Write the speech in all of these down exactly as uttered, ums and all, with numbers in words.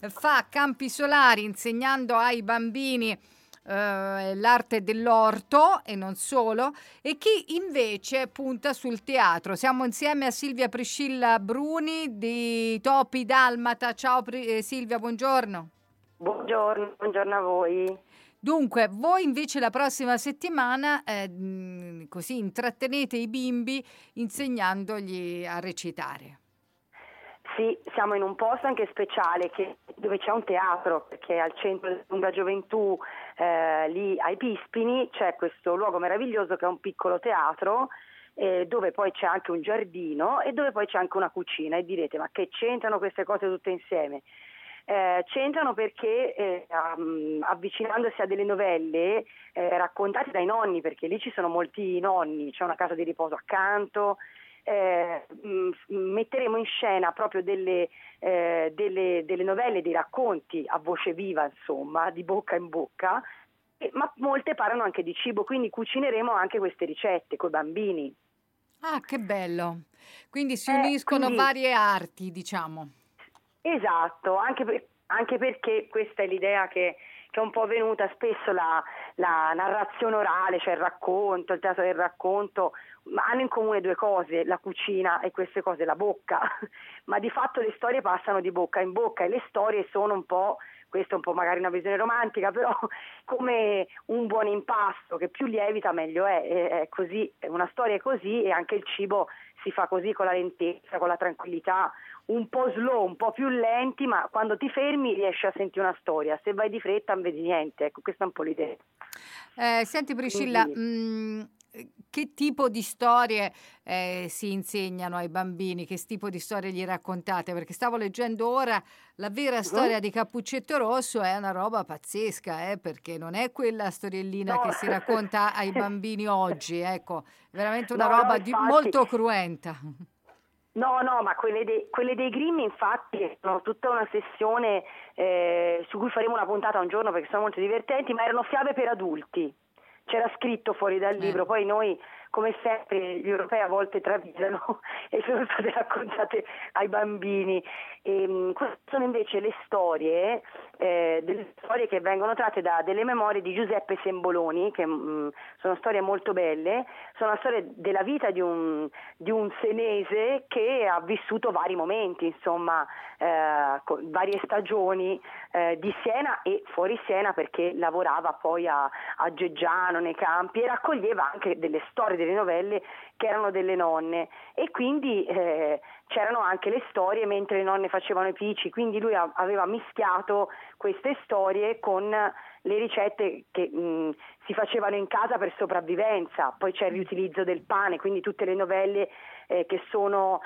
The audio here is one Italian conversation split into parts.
fa campi solari insegnando ai bambini Uh, l'arte dell'orto e non solo, e chi invece punta sul teatro. Siamo insieme a Silvia Priscilla Bruni di Topi Dalmata. Ciao Pri- eh, Silvia, buongiorno. Buongiorno, buongiorno a voi. Dunque, voi invece la prossima settimana eh, mh, così intrattenete i bimbi insegnandogli a recitare. Sì, siamo in un posto anche speciale che, dove c'è un teatro, perché al centro della Lunga Gioventù, eh, lì ai Pispini, c'è questo luogo meraviglioso che è un piccolo teatro, eh, dove poi c'è anche un giardino e dove poi c'è anche una cucina. E direte, ma che c'entrano queste cose tutte insieme? Eh, c'entrano perché eh, um, avvicinandosi a delle novelle eh, raccontate dai nonni, perché lì ci sono molti nonni, c'è una casa di riposo accanto. Eh, mh, metteremo in scena proprio delle, eh, delle, delle novelle, dei racconti a voce viva, insomma, di bocca in bocca, e, ma molte parlano anche di cibo, quindi cucineremo anche queste ricette coi bambini. Ah, che bello! Quindi si Eh, uniscono quindi, varie arti, diciamo. esatto, anche, per, anche perché questa è l'idea che, che è un po' venuta spesso, la, la narrazione orale, cioè il racconto, il teatro del racconto, ma hanno in comune due cose, la cucina e queste cose, la bocca, ma di fatto le storie passano di bocca in bocca e le storie sono un po', questa è un po' magari una visione romantica, però come un buon impasto, che più lievita meglio è, è, è così, una storia è così e anche il cibo si fa così, con la lentezza, con la tranquillità, un po' slow, un po' più lenti, ma quando ti fermi riesci a sentire una storia, se vai di fretta non vedi niente, ecco, questa è un po' l'idea. Eh, senti Priscilla, Quindi, mh, che tipo di storie eh, si insegnano ai bambini? Che tipo di storie gli raccontate? Perché stavo leggendo ora la vera storia uh-huh. di Cappuccetto Rosso, è una roba pazzesca, eh, perché non è quella storiellina No. che si racconta ai bambini oggi, ecco, è veramente una No, no, roba di, infatti, molto cruenta. no, no, ma quelle dei, quelle dei Grimm infatti sono tutta una sessione eh, su cui faremo una puntata un giorno perché sono molto divertenti, ma erano fiabe per adulti. C'era scritto fuori dal Eh. libro, poi noi come sempre gli europei a volte travisano e sono state raccontate ai bambini. E, queste sono invece le storie, eh, delle storie che vengono tratte da delle memorie di Giuseppe Semboloni, che mh, sono storie molto belle, sono la storia della vita di un, di un senese che ha vissuto vari momenti, insomma, eh, varie stagioni eh, di Siena e fuori Siena, perché lavorava poi a, a Geggiano nei campi e raccoglieva anche delle storie, delle novelle che erano delle nonne, e quindi eh, c'erano anche le storie mentre le nonne facevano i pici, quindi lui a, aveva mischiato queste storie con le ricette che mh, si facevano in casa per sopravvivenza, poi c'è il riutilizzo del pane, quindi tutte le novelle eh, che sono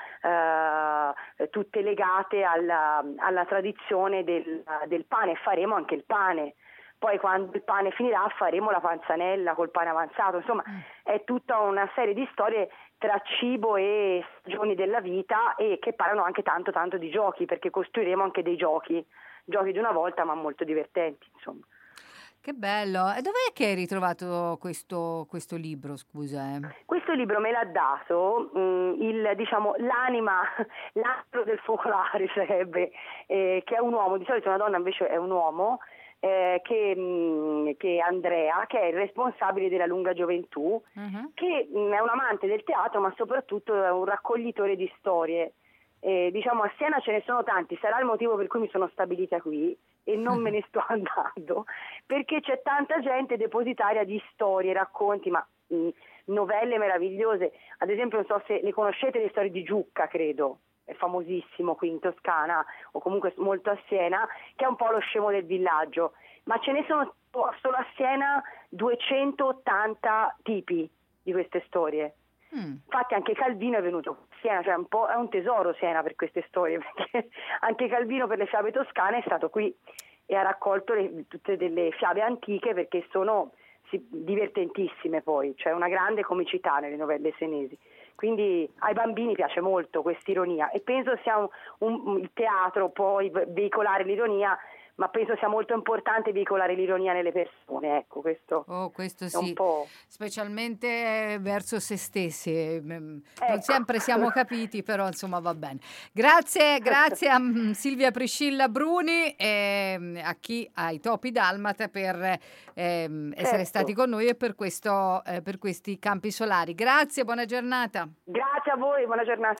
eh, tutte legate alla, alla tradizione del, del pane, faremo anche il pane. Poi quando il pane finirà faremo la panzanella col pane avanzato, insomma è tutta una serie di storie tra cibo e stagioni della vita, e che parlano anche tanto tanto di giochi, perché costruiremo anche dei giochi, giochi di una volta ma molto divertenti, insomma. Che bello! E dov'è che hai ritrovato questo, questo libro, scusa? Eh? Questo libro me l'ha dato mh, il, diciamo, l'anima, l'astro del focolare sarebbe, eh, che è un uomo, di solito una donna invece è un uomo, eh, che, mh, che è Andrea, che è il responsabile della Lunga Gioventù, Uh-huh. che mh, è un amante del teatro ma soprattutto è un raccoglitore di storie. Eh, diciamo a Siena ce ne sono tanti, sarà il motivo per cui mi sono stabilita qui e non me ne sto andando, perché c'è tanta gente depositaria di storie, racconti, ma mh, novelle meravigliose. Ad esempio, non so se le conoscete, le storie di Giucca, credo, è famosissimo qui in Toscana o comunque molto a Siena, che è un po' lo scemo del villaggio, ma ce ne sono solo a Siena duecentottanta tipi di queste storie. Mm. Infatti anche Calvino è venuto a Siena, cioè un po' è un tesoro Siena per queste storie, perché anche Calvino per le fiabe toscane è stato qui e ha raccolto le, tutte delle fiabe antiche, perché sono sì, divertentissime, poi c'è una grande comicità nelle novelle senesi, quindi ai bambini piace molto questa ironia e penso sia un, un, il teatro poi veicolare l'ironia, ma penso sia molto importante veicolare l'ironia nelle persone, ecco, questo, oh, questo è sì, un po'... specialmente verso se stessi. Non Ecco. sempre siamo capiti, però insomma va bene. Grazie, grazie a mm, Silvia Priscilla Bruni e mm, a chi, ai Topi Dalmata per ehm, essere Certo. stati con noi e per, questo, eh, per questi campi solari. Grazie, buona giornata. Grazie a voi, buona giornata.